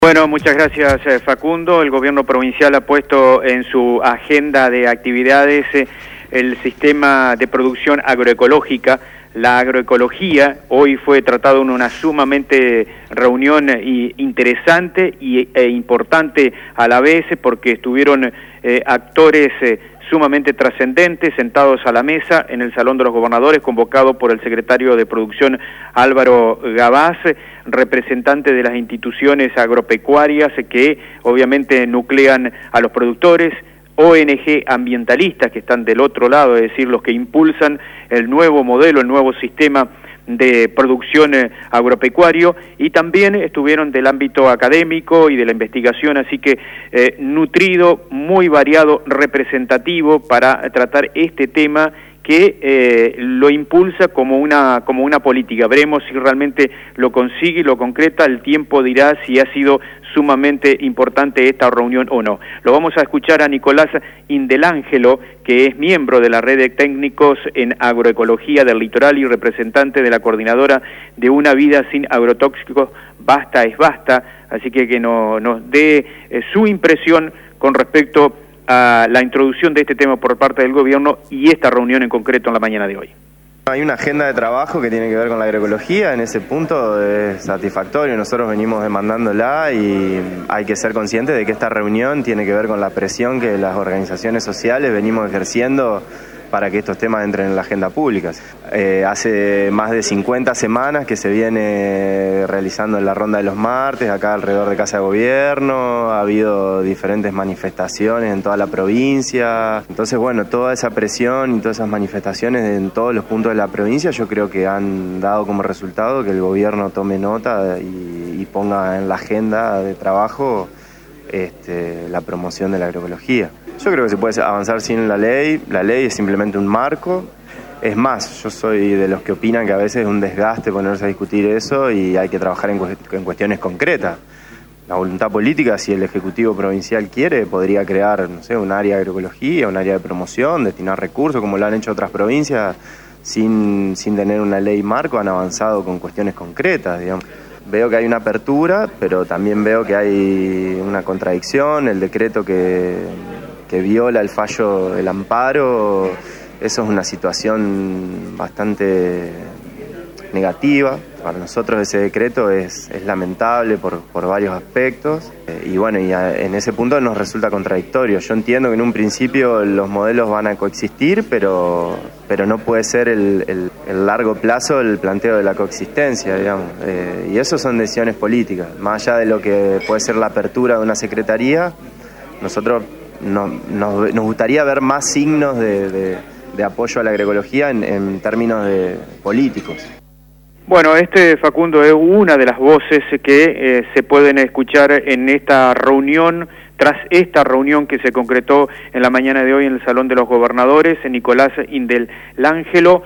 Bueno, muchas gracias Facundo. El gobierno provincial ha puesto en su agenda de actividades el sistema de producción agroecológica, la agroecología. Hoy fue tratado en una sumamente reunión interesante e importante a la vez, porque estuvieron actores sumamente trascendentes sentados a la mesa en el Salón de los Gobernadores, convocado por el secretario de Producción Álvaro Gabás, representante de las instituciones agropecuarias que obviamente nuclean a los productores, ONG ambientalistas que están del otro lado, es decir, los que impulsan el nuevo modelo, el nuevo sistema de producción agropecuario, y también estuvieron del ámbito académico y de la investigación, así que nutrido, muy variado, representativo para tratar este tema que lo impulsa como una política. Veremos si realmente lo consigue y lo concreta. El tiempo dirá si ha sido sumamente importante esta reunión o no. Lo vamos a escuchar a Nicolás Indelangelo, que es miembro de la red de técnicos en agroecología del litoral y representante de la coordinadora de Una Vida Sin Agrotóxicos, Basta es Basta, así que nos dé su impresión con respecto a la introducción de este tema por parte del gobierno y esta reunión en concreto en la mañana de hoy. Hay una agenda de trabajo que tiene que ver con la agroecología, en ese punto es satisfactorio, nosotros venimos demandándola y hay que ser conscientes de que esta reunión tiene que ver con la presión que las organizaciones sociales venimos ejerciendo para que estos temas entren en la agenda pública. Hace más de 50 semanas que se viene realizando la ronda de los martes, acá alrededor de Casa de Gobierno, ha habido diferentes manifestaciones en toda la provincia. Entonces, bueno, toda esa presión y todas esas manifestaciones en todos los puntos de la provincia yo creo que han dado como resultado que el gobierno tome nota y ponga en la agenda de trabajo la promoción de la agroecología. Yo creo que se puede avanzar sin la ley es simplemente un marco. Es más, yo soy de los que opinan que a veces es un desgaste ponerse a discutir eso y hay que trabajar en cuestiones concretas. La voluntad política, si el Ejecutivo Provincial quiere, podría crear, no sé, un área de agroecología, un área de promoción, destinar recursos, como lo han hecho otras provincias, sin tener una ley marco, han avanzado con cuestiones concretas, digamos. Veo que hay una apertura, pero también veo que hay una contradicción, el decreto que viola el fallo del amparo, eso es una situación bastante negativa. Para nosotros ese decreto es lamentable por varios aspectos y bueno, en ese punto nos resulta contradictorio. Yo entiendo que en un principio los modelos van a coexistir, pero no puede ser el largo plazo el planteo de la coexistencia, digamos. Y eso son decisiones políticas. Más allá de lo que puede ser la apertura de una secretaría, nosotros nos gustaría ver más signos de apoyo a la agroecología en términos de políticos. Bueno, Facundo, es una de las voces que se pueden escuchar en esta reunión, tras esta reunión que se concretó en la mañana de hoy en el Salón de los Gobernadores. Nicolás Indelangelo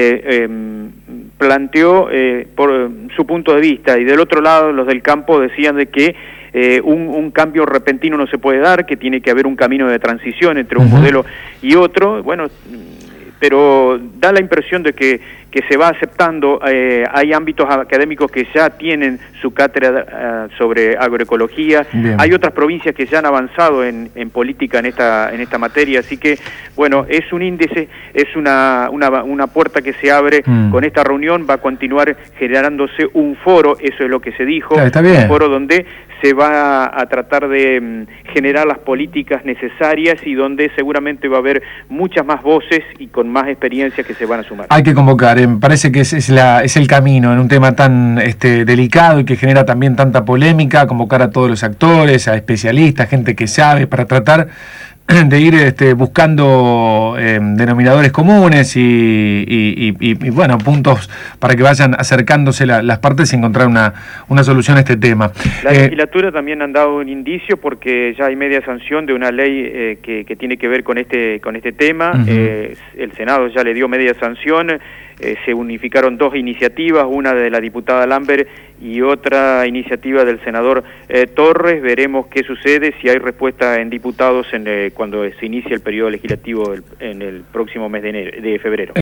planteó por su punto de vista, y del otro lado los del campo decían de que un cambio repentino no se puede dar, que tiene que haber un camino de transición entre un modelo y otro. Bueno, pero da la impresión de que se va aceptando. Hay ámbitos académicos que ya tienen su cátedra sobre agroecología. Bien. Hay otras provincias que ya han avanzado en política en esta materia, así que bueno, es un índice, es una puerta que se abre con esta reunión. Va a continuar generándose un foro, eso es lo que se dijo. Está bien. Un foro donde se va a tratar de generar las políticas necesarias y donde seguramente va a haber muchas más voces y con más experiencias que se van a sumar. Hay que convocar, me parece que es el camino en un tema tan delicado y que genera también tanta polémica, convocar a todos los actores, a especialistas, gente que sabe, para tratar de ir buscando denominadores comunes y bueno, puntos para que vayan acercándose las partes y encontrar una solución a este tema. La legislatura también han dado un indicio porque ya hay media sanción de una ley que tiene que ver con este tema. El Senado ya le dio media sanción. Se unificaron dos iniciativas, una de la diputada Lambert y otra iniciativa del senador Torres. Veremos qué sucede, si hay respuesta en diputados cuando se inicie el periodo legislativo en el próximo mes de febrero.